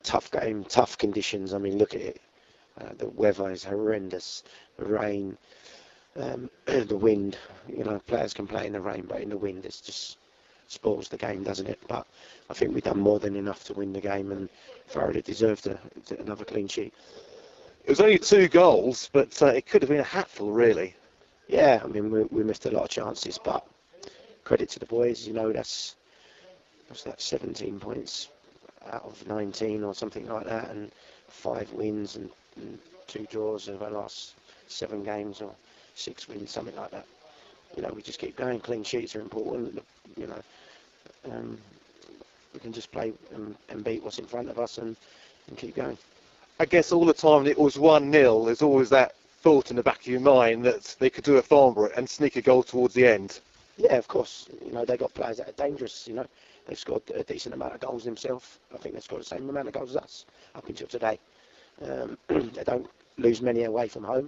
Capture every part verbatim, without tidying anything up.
Tough game, tough conditions. I mean, look at it. Uh, the weather is horrendous. The rain, um, the wind. You know, players can play in the rain, but in the wind, it's just spoils the game, doesn't it? But I think we've done more than enough to win the game, and Florida deserved a, another clean sheet. It was only two goals, but uh, it could have been a hatful, really. Yeah, I mean, we, we missed a lot of chances, but credit to the boys. You know, that's what's that, seventeen points out of nineteen or something like that, and five wins and, and two draws over the last seven games, or six wins, something like that. You know, we just keep going. Clean sheets are important. You know, um, we can just play and, and beat what's in front of us and, and keep going. I guess all the time it was one nil, there's always that thought in the back of your mind that they could do a Farnborough and sneak a goal towards the end. Yeah, of course. You know, they got players that are dangerous. You know, they've scored a decent amount of goals themselves. I think they've scored the same amount of goals as us up until today. Um, they don't lose many away from home,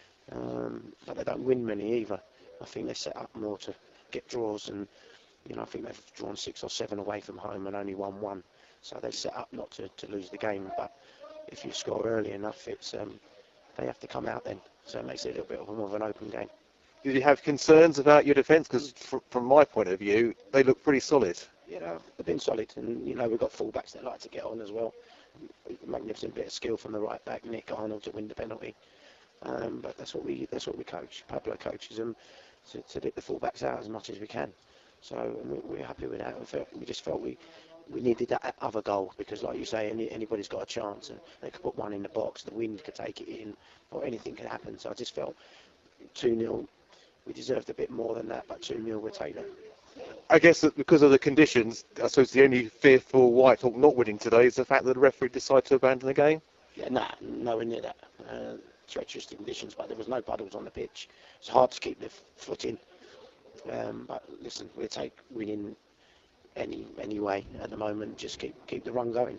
um, but they don't win many either. I think they set up more to get draws, and you know, I think they've drawn six or seven away from home and only won one. So they set up not to, to lose the game. But if you score early enough, it's um, they have to come out then. So it makes it a little bit of a more of an open game. Did you have concerns about your defence? Because fr- from my point of view, they look pretty solid. You know, they've been solid, and you know, we've got fullbacks that like to get on as well. Magnificent bit of skill from the right back, Nick Arnold, to win the penalty. Um, but that's what we that's what we coach. Pablo coaches them to, to get the fullbacks out as much as we can. So we, we're happy with that. We, felt, we just felt we we needed that other goal, because, like you say, any, anybody's got a chance, and they could put one in the box. The wind could take it in, or anything could happen. So I just felt two nil. We deserved a bit more than that, but two nil we'll take that. I guess that because of the conditions, I suppose the only fear for Whitehall not winning today is the fact that the referee decided to abandon the game. Yeah, nah, nowhere near that. Uh, treacherous conditions, but there was no puddles on the pitch. It's hard to keep the f- foot in. Um, but listen, we'll take winning any anyway at the moment. Just keep keep the run going.